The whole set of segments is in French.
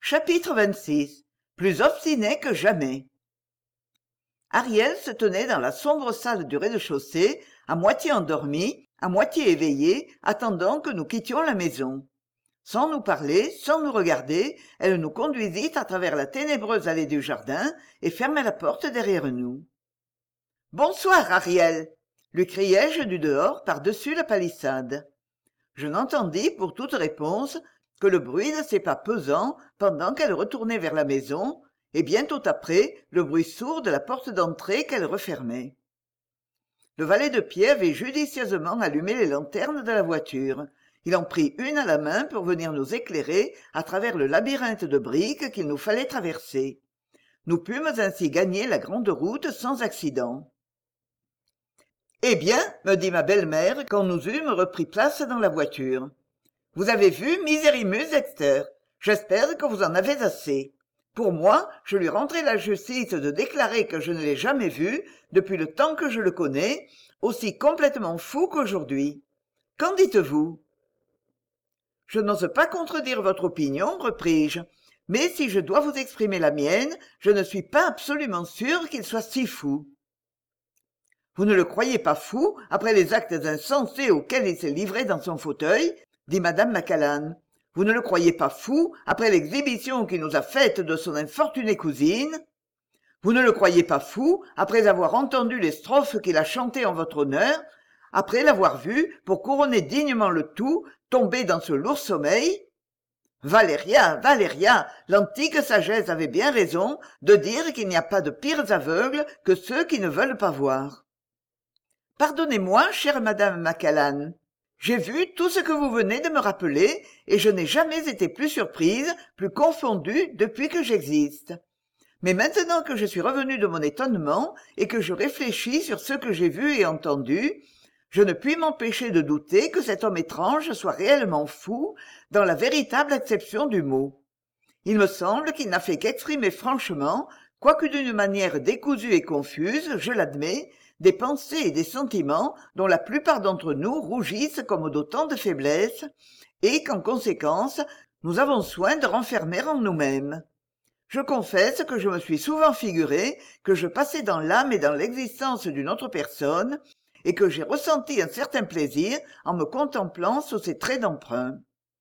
Chapitre 26. Plus obstiné que jamais. Ariel se tenait dans la sombre salle du rez-de-chaussée, à moitié endormie, à moitié éveillée, attendant que nous quittions la maison. Sans nous parler, sans nous regarder, elle nous conduisit à travers la ténébreuse allée du jardin et ferma la porte derrière nous. « Bonsoir, Ariel !» lui criai-je du dehors par-dessus la palissade. Je n'entendis pour toute réponse que le bruit de ses pas pesants pendant qu'elle retournait vers la maison, et bientôt après le bruit sourd de la porte d'entrée qu'elle refermait. Le valet de pied avait judicieusement allumé les lanternes de la voiture. Il en prit une à la main pour venir nous éclairer à travers le labyrinthe de briques qu'il nous fallait traverser. Nous pûmes ainsi gagner la grande route sans accident. « Eh bien, me dit ma belle-mère quand nous eûmes repris place dans la voiture. Vous avez vu Misérimus Dexter. J'espère que vous en avez assez. Pour moi, je lui rendrai la justice de déclarer que je ne l'ai jamais vu, depuis le temps que je le connais, aussi complètement fou qu'aujourd'hui. Qu'en dites-vous ? » « Je n'ose pas contredire votre opinion, repris-je, mais si je dois vous exprimer la mienne, je ne suis pas absolument sûr qu'il soit si fou. » « Vous ne le croyez pas fou, après les actes insensés auxquels il s'est livré dans son fauteuil ?» dit madame Macallan. « Vous ne le croyez pas fou, après l'exhibition qu'il nous a faite de son infortunée cousine ? Vous ne le croyez pas fou, après avoir entendu les strophes qu'il a chantées en votre honneur, après l'avoir vu, pour couronner dignement le tout, tomber dans ce lourd sommeil ? Valéria, Valéria, l'antique sagesse avait bien raison de dire qu'il n'y a pas de pires aveugles que ceux qui ne veulent pas voir. Pardonnez-moi, chère madame Macallan. J'ai vu tout ce que vous venez de me rappeler, et je n'ai jamais été plus surprise, plus confondue depuis que j'existe. Mais maintenant que je suis revenue de mon étonnement, et que je réfléchis sur ce que j'ai vu et entendu, je ne puis m'empêcher de douter que cet homme étrange soit réellement fou, dans la véritable acception du mot. Il me semble qu'il n'a fait qu'exprimer franchement, quoique d'une manière décousue et confuse, je l'admets, des pensées et des sentiments dont la plupart d'entre nous rougissent comme d'autant de faiblesses, et qu'en conséquence, nous avons soin de renfermer en nous-mêmes. Je confesse que je me suis souvent figuré que je passais dans l'âme et dans l'existence d'une autre personne, et que j'ai ressenti un certain plaisir en me contemplant sous ses traits d'emprunt.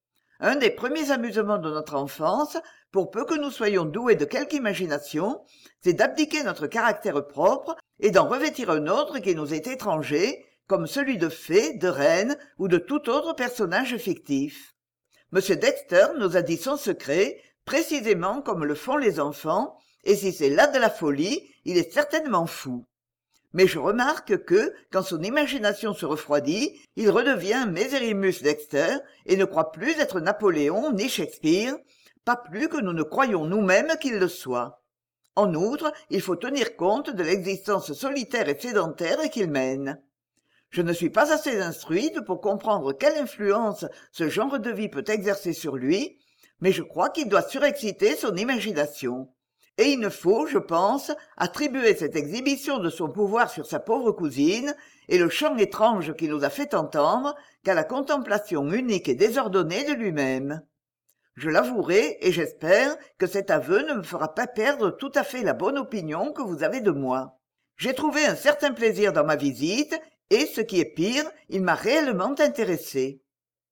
Un des premiers amusements de notre enfance, pour peu que nous soyons doués de quelque imagination, c'est d'abdiquer notre caractère propre et d'en revêtir un autre qui nous est étranger, comme celui de fée, de reine ou de tout autre personnage fictif. M. Dexter nous a dit son secret, précisément comme le font les enfants, et si c'est là de la folie, il est certainement fou. Mais je remarque que, quand son imagination se refroidit, il redevient Misérimus Dexter et ne croit plus être Napoléon ni Shakespeare, pas plus que nous ne croyons nous-mêmes qu'il le soit. En outre, il faut tenir compte de l'existence solitaire et sédentaire qu'il mène. Je ne suis pas assez instruite pour comprendre quelle influence ce genre de vie peut exercer sur lui, mais je crois qu'il doit surexciter son imagination. Et il ne faut, je pense, attribuer cette exhibition de son pouvoir sur sa pauvre cousine et le chant étrange qu'il nous a fait entendre qu'à la contemplation unique et désordonnée de lui-même. Je l'avouerai, et j'espère que cet aveu ne me fera pas perdre tout à fait la bonne opinion que vous avez de moi. J'ai trouvé un certain plaisir dans ma visite, et, ce qui est pire, il m'a réellement intéressé.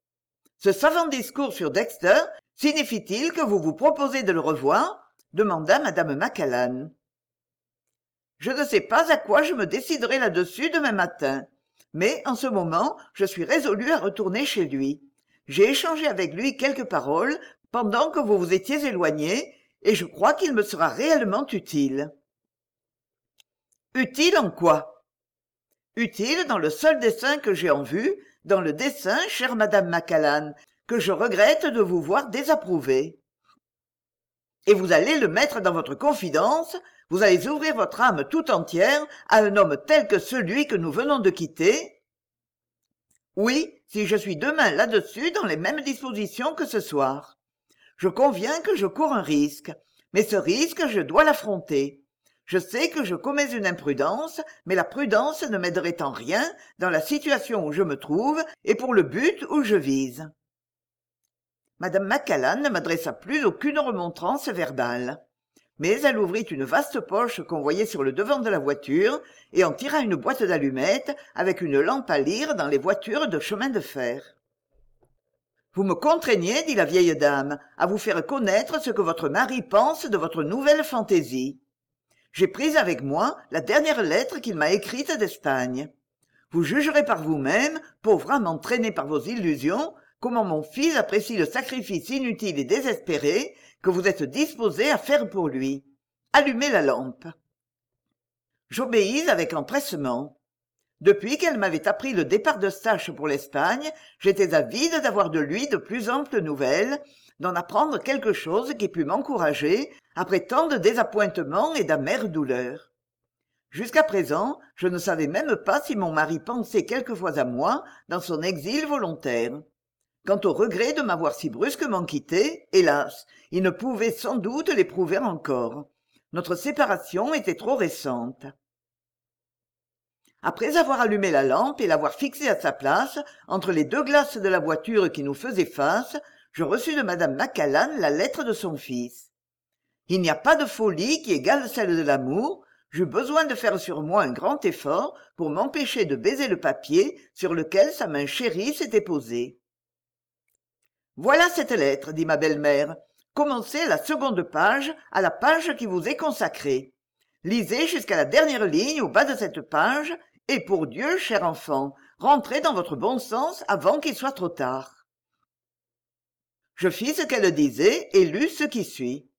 Ce savant discours sur Dexter signifie-t-il que vous vous proposez de le revoir ? Demanda madame Macallan. Je ne sais pas à quoi je me déciderai là-dessus demain matin, mais en ce moment je suis résolue à retourner chez lui. J'ai échangé avec lui quelques paroles pendant que vous vous étiez éloigné, et je crois qu'il me sera réellement utile. Utile en quoi ? Utile dans le seul dessein que j'ai en vue, dans le dessein, chère madame Macallan, que je regrette de vous voir désapprouver. Et vous allez le mettre dans votre confidence, vous allez ouvrir votre âme tout entière à un homme tel que celui que nous venons de quitter ? Oui, si je suis demain là-dessus dans les mêmes dispositions que ce soir. Je conviens que je cours un risque, mais ce risque je dois l'affronter. Je sais que je commets une imprudence, mais la prudence ne m'aiderait en rien dans la situation où je me trouve et pour le but où je vise. Madame Macallan ne m'adressa plus aucune remontrance verbale. Mais elle ouvrit une vaste poche qu'on voyait sur le devant de la voiture et en tira une boîte d'allumettes avec une lampe à lire dans les voitures de chemin de fer. « Vous me contraignez, dit la vieille dame, à vous faire connaître ce que votre mari pense de votre nouvelle fantaisie. J'ai pris avec moi la dernière lettre qu'il m'a écrite d'Espagne. Vous jugerez par vous-même, pauvre âme entraînée par vos illusions, comment mon fils apprécie le sacrifice inutile et désespéré que vous êtes disposé à faire pour lui. Allumez la lampe. » J'obéis avec empressement. Depuis qu'elle m'avait appris le départ de Stache pour l'Espagne, j'étais avide d'avoir de lui de plus amples nouvelles, d'en apprendre quelque chose qui pût m'encourager après tant de désappointements et d'amères douleurs. Jusqu'à présent, je ne savais même pas si mon mari pensait quelquefois à moi dans son exil volontaire. Quant au regret de m'avoir si brusquement quitté, hélas, il ne pouvait sans doute l'éprouver encore. Notre séparation était trop récente. Après avoir allumé la lampe et l'avoir fixée à sa place, entre les deux glaces de la voiture qui nous faisaient face, je reçus de madame Macallan la lettre de son fils. Il n'y a pas de folie qui égale celle de l'amour. J'eus besoin de faire sur moi un grand effort pour m'empêcher de baiser le papier sur lequel sa main chérie s'était posée. « Voilà cette lettre, dit ma belle-mère. Commencez à la seconde page, à la page qui vous est consacrée. Lisez jusqu'à la dernière ligne au bas de cette page, et pour Dieu, cher enfant, rentrez dans votre bon sens avant qu'il soit trop tard. » Je fis ce qu'elle disait et lus ce qui suit.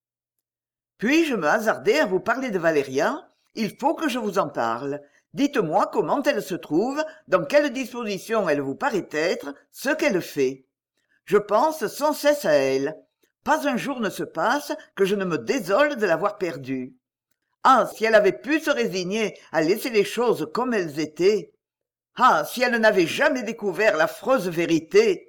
« Puis je me hasardai à vous parler de Valéria. Il faut que je vous en parle. Dites-moi comment elle se trouve, dans quelle disposition elle vous paraît être, ce qu'elle fait. Je pense sans cesse à elle. Pas un jour ne se passe que je ne me désole de l'avoir perdue. Ah, si elle avait pu se résigner à laisser les choses comme elles étaient. Ah, si elle n'avait jamais découvert l'affreuse vérité.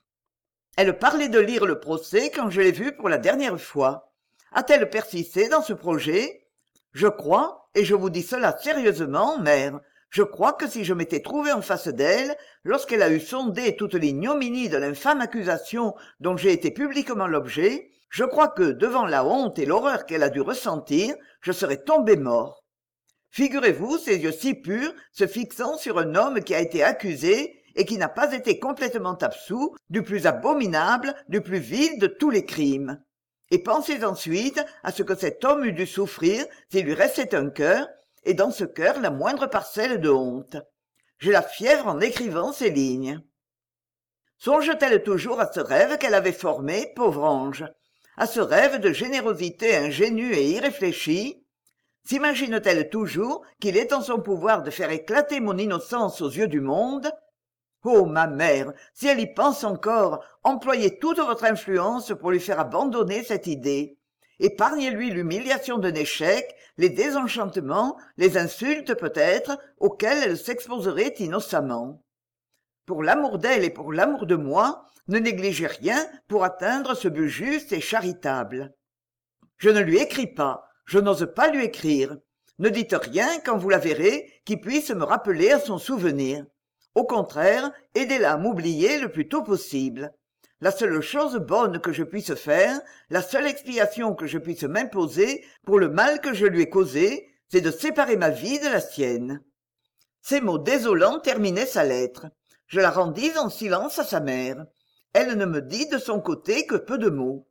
Elle parlait de lire le procès quand je l'ai vue pour la dernière fois. A-t-elle persisté dans ce projet? Je crois, et je vous dis cela sérieusement, mère, je crois que si je m'étais trouvé en face d'elle, lorsqu'elle a eu sondé toute l'ignominie de l'infâme accusation dont j'ai été publiquement l'objet, je crois que, devant la honte et l'horreur qu'elle a dû ressentir, je serais tombé mort. Figurez-vous ses yeux si purs se fixant sur un homme qui a été accusé et qui n'a pas été complètement absous du plus abominable, du plus vil de tous les crimes. Et pensez ensuite à ce que cet homme eût dû souffrir s'il lui restait un cœur, et dans ce cœur la moindre parcelle de honte. J'ai la fièvre en écrivant ces lignes. Songe-t-elle toujours à ce rêve qu'elle avait formé, pauvre ange, à ce rêve de générosité ingénue et irréfléchie? S'imagine-t-elle toujours qu'il est en son pouvoir de faire éclater mon innocence aux yeux du monde? Oh, ma mère, si elle y pense encore, employez toute votre influence pour lui faire abandonner cette idée. Épargnez-lui l'humiliation d'un échec, les désenchantements, les insultes peut-être, auxquels elle s'exposerait innocemment. Pour l'amour d'elle et pour l'amour de moi, ne négligez rien pour atteindre ce but juste et charitable. Je ne lui écris pas, je n'ose pas lui écrire. Ne dites rien, quand vous la verrez, qui puisse me rappeler à son souvenir. Au contraire, aidez-la à m'oublier le plus tôt possible. La seule chose bonne que je puisse faire, la seule expiation que je puisse m'imposer pour le mal que je lui ai causé, c'est de séparer ma vie de la sienne. » Ces mots désolants terminaient sa lettre. Je la rendis en silence à sa mère. Elle ne me dit de son côté que peu de mots.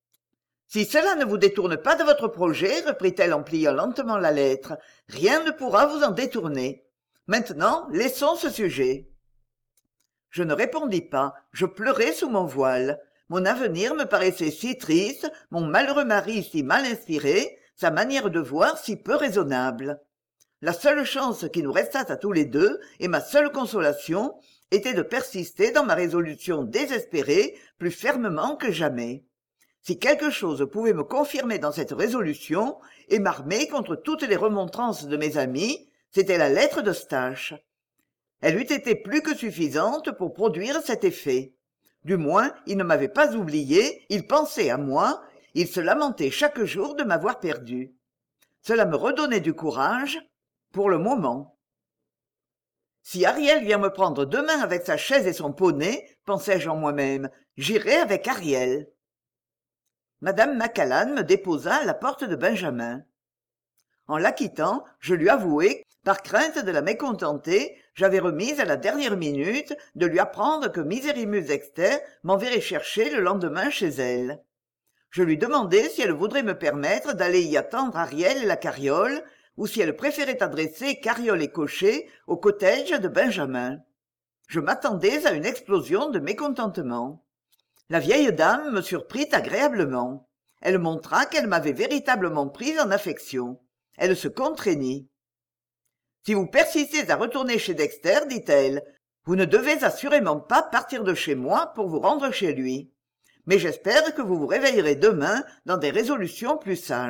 « Si cela ne vous détourne pas de votre projet, reprit-elle en pliant lentement la lettre, rien ne pourra vous en détourner. Maintenant, laissons ce sujet. » Je ne répondis pas, je pleurais sous mon voile. Mon avenir me paraissait si triste, mon malheureux mari si mal inspiré, sa manière de voir si peu raisonnable. La seule chance qui nous restât à tous les deux, et ma seule consolation, était de persister dans ma résolution désespérée plus fermement que jamais. Si quelque chose pouvait me confirmer dans cette résolution et m'armer contre toutes les remontrances de mes amis, c'était la lettre de Stache. Elle eût été plus que suffisante pour produire cet effet. Du moins, il ne m'avait pas oublié, il pensait à moi, il se lamentait chaque jour de m'avoir perdu. Cela me redonnait du courage, pour le moment. Si Ariel vient me prendre demain avec sa chaise et son poney, pensai-je en moi-même, j'irai avec Ariel. Madame Macallan me déposa à la porte de Benjamin. En la quittant, je lui avouai, par crainte de la mécontenter, j'avais remis à la dernière minute de lui apprendre que Misérimus Dexter m'enverrait chercher le lendemain chez elle. Je lui demandai si elle voudrait me permettre d'aller y attendre Ariel et la carriole, ou si elle préférait adresser carriole et cocher au cottage de Benjamin. Je m'attendais à une explosion de mécontentement. La vieille dame me surprit agréablement. Elle montra qu'elle m'avait véritablement prise en affection. Elle se contraignit. « Si vous persistez à retourner chez Dexter, dit-elle, vous ne devez assurément pas partir de chez moi pour vous rendre chez lui. Mais j'espère que vous vous réveillerez demain dans des résolutions plus sages. »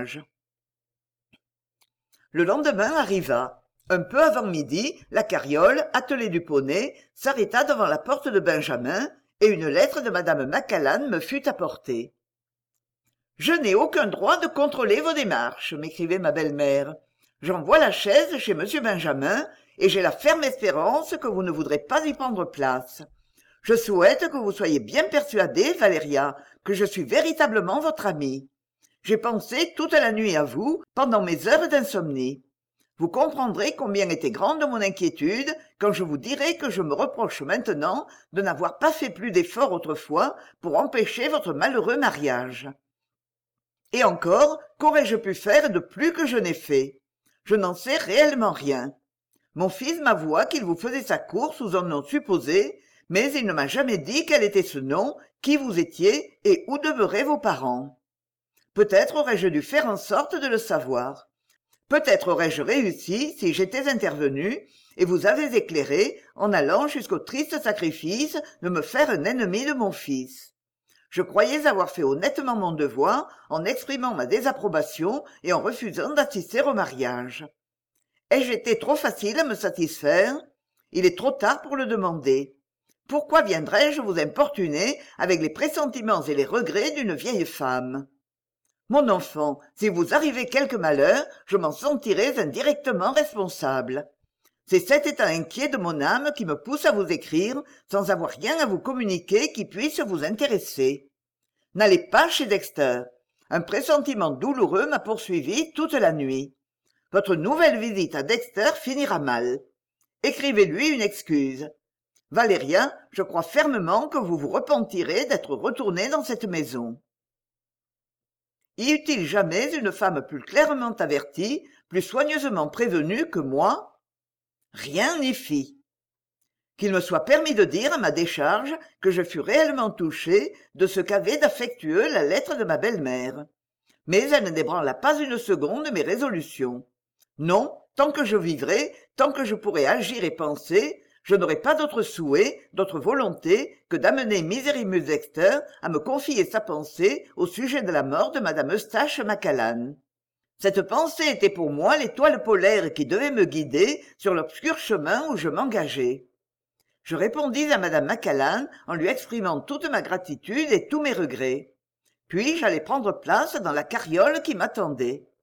Le lendemain arriva. Un peu avant midi, la carriole, attelée du poney, s'arrêta devant la porte de Benjamin, et une lettre de madame Macallan me fut apportée. « Je n'ai aucun droit de contrôler vos démarches, » m'écrivait ma belle-mère. « J'envoie la chaise chez monsieur Benjamin, et j'ai la ferme espérance que vous ne voudrez pas y prendre place. Je souhaite que vous soyez bien persuadée, Valéria, que je suis véritablement votre amie. J'ai pensé toute la nuit à vous pendant mes heures d'insomnie. Vous comprendrez combien était grande mon inquiétude quand je vous dirai que je me reproche maintenant de n'avoir pas fait plus d'efforts autrefois pour empêcher votre malheureux mariage. Et encore, qu'aurais-je pu faire de plus que je n'ai fait? Je n'en sais réellement rien. Mon fils m'avoua qu'il vous faisait sa cour sous un nom supposé, mais il ne m'a jamais dit quel était ce nom, qui vous étiez et où demeuraient vos parents. Peut-être aurais-je dû faire en sorte de le savoir. Peut-être aurais-je réussi si j'étais intervenu et vous avez éclairé en allant jusqu'au triste sacrifice de me faire un ennemi de mon fils. Je croyais avoir fait honnêtement mon devoir en exprimant ma désapprobation et en refusant d'assister au mariage. Ai-je été trop facile à me satisfaire? Il est trop tard pour le demander. Pourquoi viendrais-je vous importuner avec les pressentiments et les regrets d'une vieille femme? Mon enfant, si vous arrivez quelque malheur, je m'en sentirai indirectement responsable. C'est cet état inquiet de mon âme qui me pousse à vous écrire sans avoir rien à vous communiquer qui puisse vous intéresser. N'allez pas chez Dexter. Un pressentiment douloureux m'a poursuivi toute la nuit. Votre nouvelle visite à Dexter finira mal. Écrivez-lui une excuse. Valéria, je crois fermement que vous vous repentirez d'être retournée dans cette maison. Y eut-il jamais une femme plus clairement avertie, plus soigneusement prévenue que moi? Rien n'y fit. Qu'il me soit permis de dire à ma décharge que je fus réellement touché de ce qu'avait d'affectueux la lettre de ma belle-mère. Mais elle n'ébranla pas une seconde mes résolutions. Non, tant que je vivrai, tant que je pourrai agir et penser, je n'aurai pas d'autre souhait, d'autre volonté que d'amener Misérimus Dexter à me confier sa pensée au sujet de la mort de madame Eustache Macallan. Cette pensée était pour moi l'étoile polaire qui devait me guider sur l'obscur chemin où je m'engageais. Je répondis à madame Macallan en lui exprimant toute ma gratitude et tous mes regrets. Puis j'allai prendre place dans la carriole qui m'attendait.